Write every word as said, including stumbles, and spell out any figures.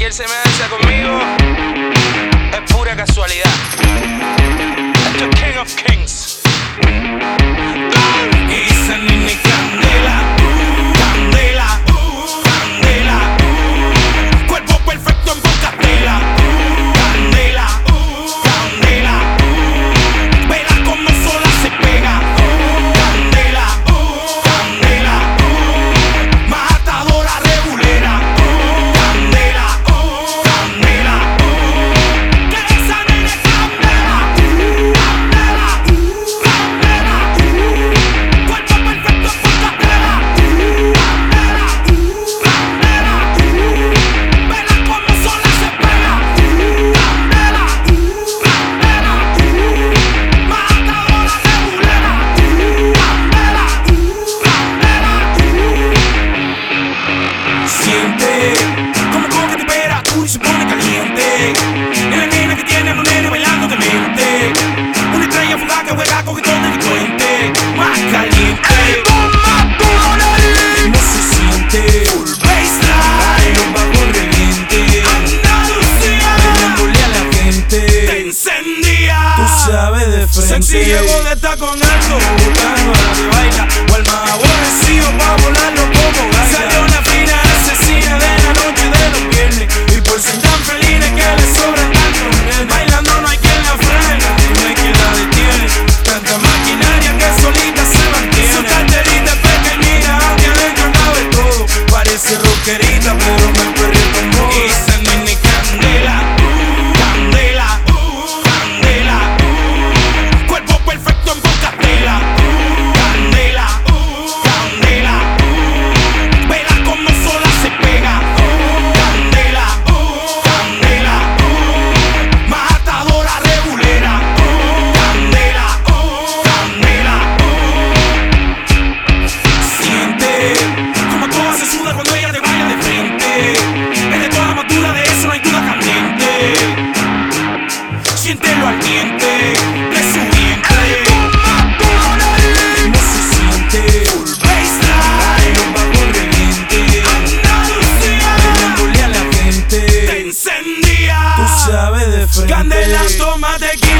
él se me danza conmigo es pura casualidad. Esto es King of Kings. Esa nena es candela, candela, candela. Cuerpo perfecto en poca tela. Candela, candela. Vela como sola se pega. Candela, candela. Matadora regulera. Candela, candela. Que esa nena es candela, candela, candela. Cuerpo perfecto en poca tela. Candela, candela. Vela como sola se pega. Candela, candela. Matadora regulera. Candela, candela. Siente como coge te pera, tú y se pone caliente. En la nena que tiene a los nenes bailando de mente. Una estrella fugaz que juega con todo delincuente. Más caliente. No se siente. Full baseline. Los bajos reviente. Andalucía. Bailándole a la gente. Te encendía. Tú sabes de frente. Sexy llegó de taco en alto. Buscando a la que baila. O al más aborrecido pa' volarlo como gaita. Salió una fina asesina de la noche de los viernes. Y por ser tan felices que le sobran tantos nenes. Bailando no hay quien la frene, no hay quien la detiene. Tanta maquinaria que solita se mantiene. Su carterita es pequeñita, aunque adentro cabe todo. Parece rockerita, pero me perdió con modo. Esa nena es candela, candela, candela. Cuerpo perfecto en poca tela. Candela, candela. Vela como sola se pega. Candela, candela. Matadora regulera. Candela, candela. Siente como todo se suda cuando ella te vaya de frente. Es de toda madura, de eso no hay duda caliente. Siente lo ardiente de su vientre. No se siente. Full baseline. Los bajos reviente. Andalucía. Bailándole a la gente. Te encendía. Tú sabes de frente. Candela, tómate.